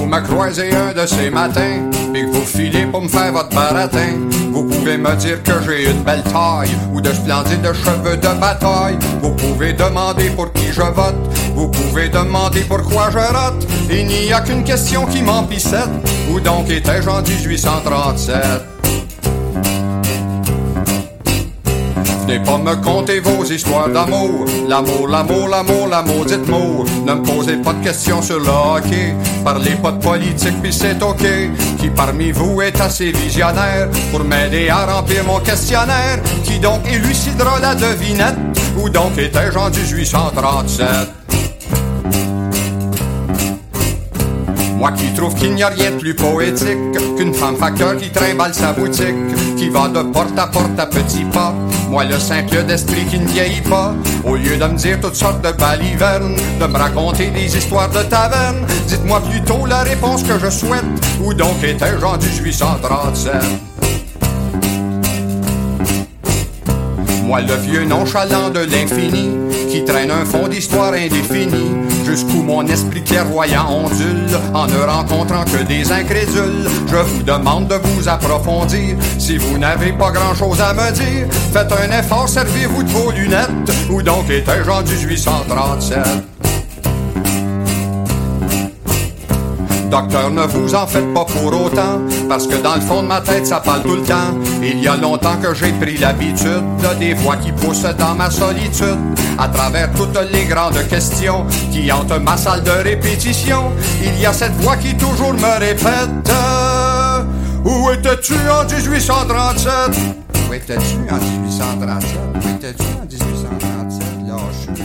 me croisez un de ces matins, puis que vous filez pour me faire votre baratin, vous pouvez me dire que j'ai une belle taille ou de splendides cheveux de bataille. Vous pouvez demander pour qui je vote, vous pouvez demander pourquoi je rate. Il n'y a qu'une question qui m'empissette, où donc étais-je en 1837? Venez pas me conter vos histoires d'amour, l'amour, l'amour, l'amour, la maudite mot. Ne me posez pas de questions sur le hockey, parlez pas de politique pis c'est ok. Qui parmi vous est assez visionnaire pour m'aider à remplir mon questionnaire? Qui donc élucidera la devinette, où donc étais-je en 1837? Moi qui trouve qu'il n'y a rien de plus poétique qu'une femme facteur qui trimballe sa boutique, qui va de porte à petits pas. Moi le simple d'esprit qui ne vieillit pas. Au lieu de me dire toutes sortes de balivernes, de me raconter des histoires de taverne, dites-moi plutôt la réponse que je souhaite. Où donc étais-je en 1837? Moi le vieux nonchalant de l'infini, qui traîne un fond d'histoire indéfini, jusqu'où mon esprit clairvoyant ondule, en ne rencontrant que des incrédules. Je vous demande de vous approfondir, si vous n'avez pas grand-chose à me dire, faites un effort, servez-vous de vos lunettes. Où donc étais-je en 1837? Docteur, ne vous en faites pas pour autant, parce que dans le fond de ma tête ça parle tout le temps. Il y a longtemps que j'ai pris l'habitude des voix qui poussent dans ma solitude, à travers toutes les grandes questions qui hantent ma salle de répétition. Il y a cette voix qui toujours me répète: où étais-tu en 1837? Où étais-tu en 1837? Où étais-tu en 1837? Là, je suis